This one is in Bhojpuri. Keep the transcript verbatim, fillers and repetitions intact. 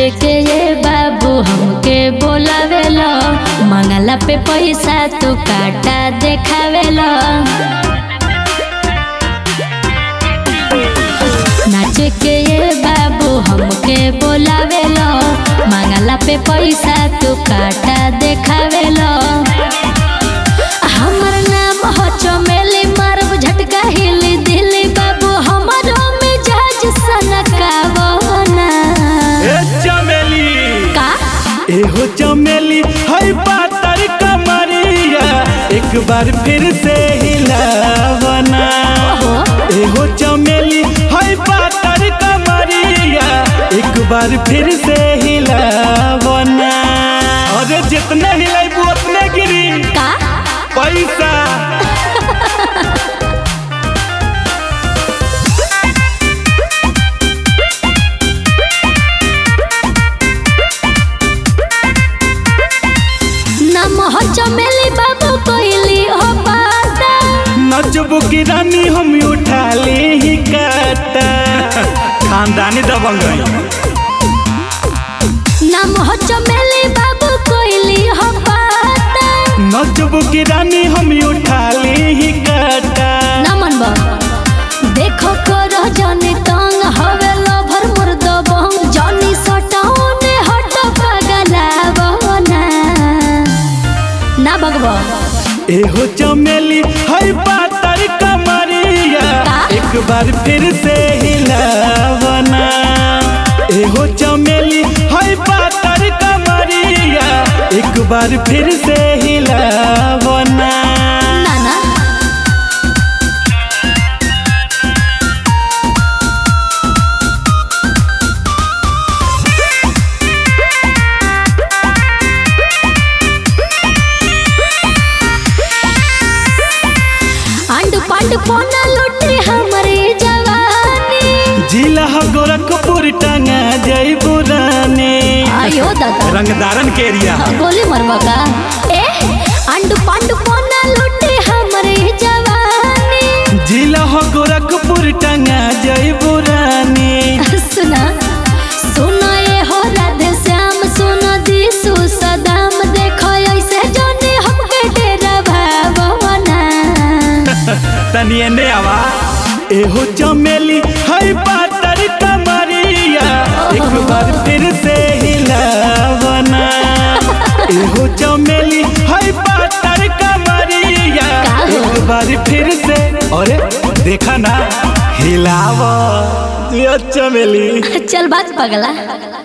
नाचे के ये बाबू हमके बोलावेला, मंगला पे पैसा तू काटा देखावेला। नाचे के ये बाबू हमके बोलावेला, मंगला पे पैसा तू काटा देखावेला। हमर नाम हो चमेली, मारब झटका हिली दिली, बाबू हमारो मिजाज सनकावना। ए चमेली का ए हो चमेली है पातर कमरिया, एक बार फिर से हिलावना। ए हो चमेली है पातर कमरिया, एक बार फिर से हिलावना। अरे जितने हिलाइबू उतने गिरी का पैसा। नाम हो चमेली बाबू कोइली हो पाता, नचबू की रानी हम उठा ले ही काटा। खानदानी दबंग है। नाम हो चमेली बाबू कोइली हो पाता, नचबू की रानी हम उठा ले ही काटा। नमन बा देखो करो जानी तंग हवे लभर मुर्द बंग, जानी सटाउने हट पगलावना। ना भगवा ए हो चमेली है पातर कमरिया, एक बार फिर से हिलावना। ए हो चमेली है पातर कमरिया, एक बार फिर से हिलावना। नाना अंड पंड पोना लुटी हमारी जवानी, जिला गोरखपुर टंगा जय बुरानी। आयो दादा रंगदारन के एरिया गोली मरवा का। ए अंड पंड पोना लुटी हमारी जवानी, जिला गोरखपुर टंगा जय बुरानी। सुना सुना ये हो राधे श्याम, सुना दिसु सदाम, देखो ऐसे जाने हमके डेरा भावना। तनिए ने आवा ए हो चमेली है पातर कमरिया, एक बार फिर से हिलावना। ए हो चमेली है पातर कमरिया, एक बार फिर से। अरे देखा ना हिलावा चमेली। चल बात पगला।